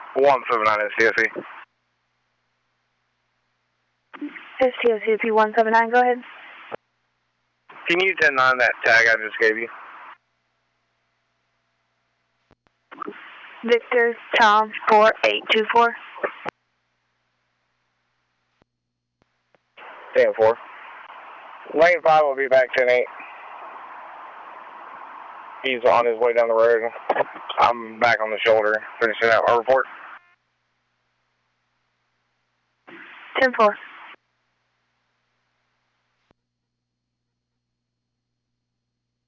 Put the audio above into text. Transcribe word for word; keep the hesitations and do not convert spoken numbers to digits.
one seven nine S T S E. S T S E one seven nine, go ahead. Can you ten nine that tag I just gave you? Victor Tom four eight two four. ten four. Lane five will be back ten eight. He's on his way down the road. I'm back on the shoulder, finishing out my report. ten four.